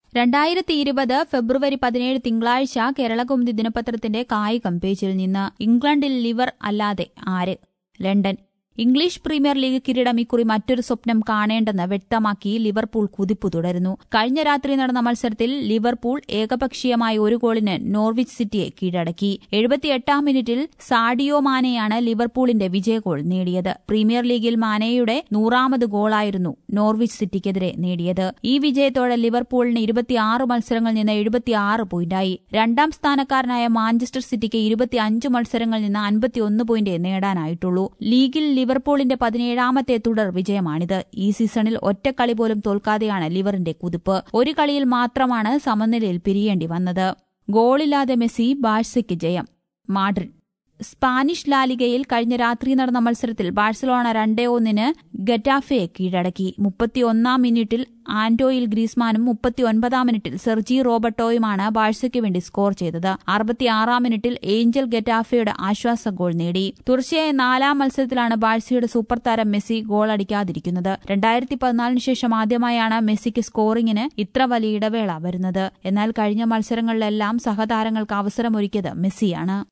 2020 ഫെബ്രുവരി 17 തിങ്കളാഴ്ച കേരളകൗമുദി ദിനപത്രത്തിന്റെ കായികം പേജിൽ നിന്ന് ഇംഗ്ലണ്ടിൽ ലിവർ അല്ലാതെ ആര്? ലണ്ടൻ. ഇംഗ്ലീഷ് പ്രീമിയർ ലീഗ് കിരീടം ഇക്കുറി മറ്റൊരു സ്വപ്നം കാണേണ്ടെന്ന് വ്യക്തമാക്കി ലിവർപൂൾ കുതിപ്പ് തുടരുന്നു. കഴിഞ്ഞ രാത്രി നടന്ന മത്സരത്തിൽ ലിവർപൂൾ ഏകപക്ഷീയമായ ഒരു ഗോളിന് നോർവിച്ച് സിറ്റിയെ കീഴടക്കി. 78-ാം മിനിറ്റിൽ സാഡിയോ മാനെയാണ് ലിവർപൂളിന്റെ വിജയഗോൾ നേടിയത്. പ്രീമിയർ ലീഗിൽ മാനെയുടെ 100ാമത് ഗോളായിരുന്നു നോർവിച്ച് സിറ്റിക്കെതിരെ നേടിയത്. ഈ വിജയത്തോടെ ലിവർപൂളിന് 26 മത്സരങ്ങളിൽ നിന്ന് 76 പോയിന്റായി. രണ്ടാം സ്ഥാനക്കാരനായ മാഞ്ചസ്റ്റർ സിറ്റിക്ക് 25 മത്സരങ്ങളിൽ നിന്ന് 51 പോയിന്റ് നേടാനായിട്ടുള്ളൂ. ലീഗിൽ ലിവർപൂളിന്റെ 17ാമത്തെ തുടർ വിജയമാണിത്. ഈ സീസണിൽ ഒറ്റക്കളി പോലും തോൽക്കാതെയാണ് ലിവറിന്റെ കുതിപ്പ്. ഒരു കളിയിൽ മാത്രമാണ് സമനിലയിൽ പിരിയേണ്ടി വന്നത്. ഗോളില്ലാതെ മെസ്സി, ബാഴ്സയ്ക്ക് ജയം. മാഡ്രിഡ്. സ്പാനിഷ് ലാലിഗയിൽ കഴിഞ്ഞ രാത്രി നടന്ന മത്സരത്തിൽ ബാഴ്സലോണ 2-1 ഗറ്റാഫയെ കീഴടക്കി. 31-ാം മിനിറ്റിൽ ആന്റോയിൽ ഗ്രീസ്മാനും 39-ാം മിനിറ്റിൽ സെർജി റോബർട്ടോയുമാണ് ബാഴ്സയ്ക്ക് വേണ്ടി സ്കോർ ചെയ്തത്. 66-ാം മിനിറ്റിൽ ഏഞ്ചൽ ഗറ്റാഫയുടെ ആശ്വാസ ഗോൾ നേടി. തുടർച്ചയായ 4ാം മത്സരത്തിലാണ് ബാഴ്സയുടെ സൂപ്പർ താരം മെസ്സി ഗോൾ അടിക്കാതിരിക്കുന്നത്. 2014 ശേഷം ആദ്യമായാണ് മെസ്സിക്ക് സ്കോറിംഗിന് ഇത്ര വലിയ ഇടവേള വരുന്നത്. എന്നാൽ കഴിഞ്ഞ മത്സരങ്ങളിലെല്ലാം സഹതാരങ്ങൾക്ക് അവസരമൊരുക്കിയത് മെസ്സിയാണ്.